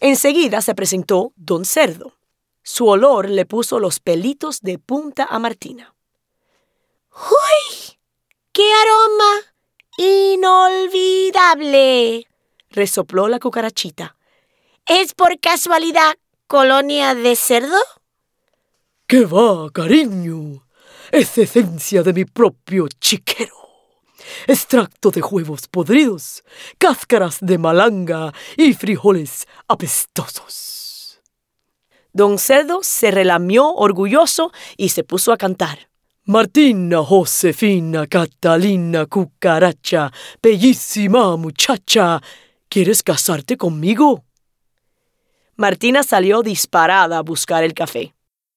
Enseguida se presentó don Cerdo. Su olor le puso los pelitos de punta a Martina. ¡Uy! ¡Qué aroma inolvidable!, resopló la cucarachita. ¿Es por casualidad colonia de cerdo? ¡Qué va, cariño! Es esencia de mi propio chiquero. Extracto de huevos podridos, cáscaras de malanga y frijoles apestosos. Don Cerdo se relamió orgulloso y se puso a cantar. Martina, Josefina, Catalina, cucaracha, bellísima muchacha, ¿quieres casarte conmigo? Martina salió disparada a buscar el café.